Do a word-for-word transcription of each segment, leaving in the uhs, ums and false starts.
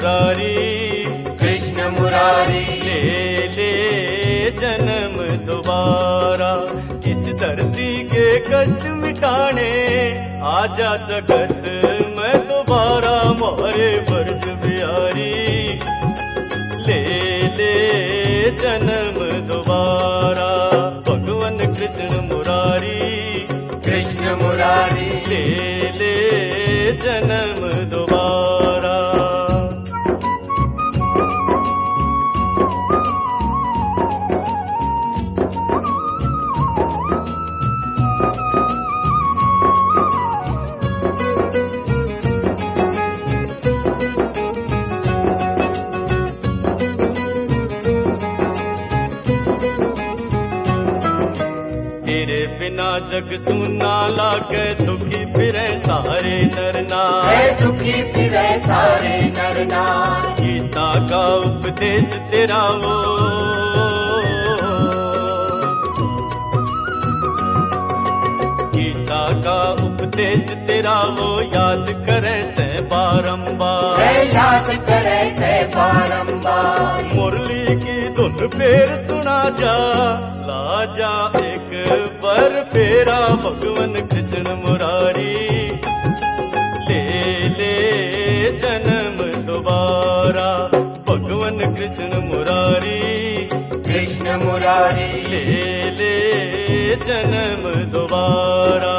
मुरारी कृष्ण मुरारी। ले ले जन्म दोबारा, इस धरती के कष्ट मिटाने आजा जगत में दोबारा मोरे ब्रज बिहारी। ले ले जन्म दोबारा, भगवान कृष्ण मुरारी कृष्ण मुरारी। ले ले जन्म दोबारा। तेरे बिना जग सुना लागे, दुखी फिरे सारे नरना। दुखी फिरे सारे नरना। गीता का उपदेश तेरा वो, गीता का उपदेश तेरा वो, याद करे से बारंबार, याद करे से बारंबार। मुरली की धुन फेर सुना जा, ला जा एक पर फेरा भगवान कृष्ण मुरारी। ले ले जन्म दोबारा, भगवान कृष्ण मुरारी कृष्ण मुरारी। ले ले जन्म दोबारा।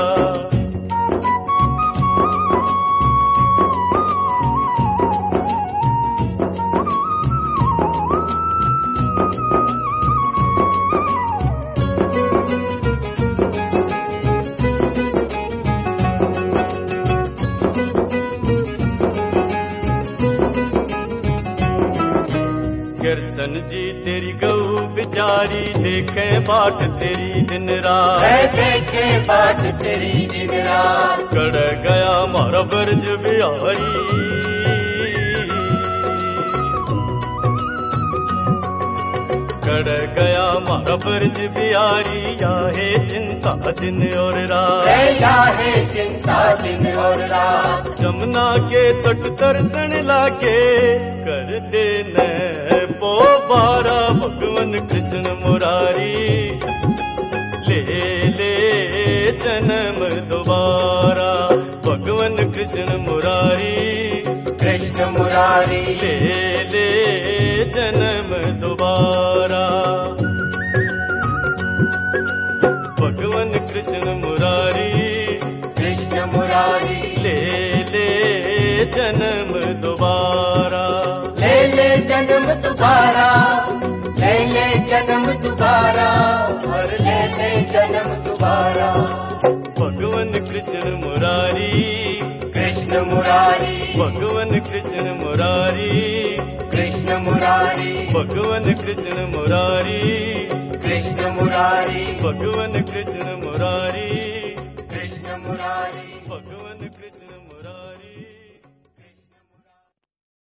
कृष्ण जी तेरी गऊ बिचारी, देखे बाट तेरी दिन रात, देखे बाट तेरी दिन रात। कड़ गया मारा ब्रज बिहारी। कड़ गया मारा ब्रज बिहारी, या है चिंता दिन और रात, या है चिंता दिन और रात। जमुना के तट दर्शन लागे, कर दे न पोबारा भगवान कृष्ण मुरारी। ले ले जन्म दोबारा, भगवान कृष्ण मुरारी कृष्ण मुरारी। ले ले जन्म दोबारा, भगवान कृष्ण मुरारी कृष्ण मुरारी। ले ले जन्म दोबारा। ले ले जन्म दोबारा, ले ले जन्म दोबारा, और ले ले जन्म दोबारा। भगवान कृष्ण मुरारी कृष्ण मुरारी। भगवान कृष्ण मुरारी कृष्ण मुरारी। भगवान कृष्ण मुरारी कृष्ण मुरारी। भगवान कृष्ण मुरारी कृष्ण मुरारी। भगवान कृष्ण मुरारी।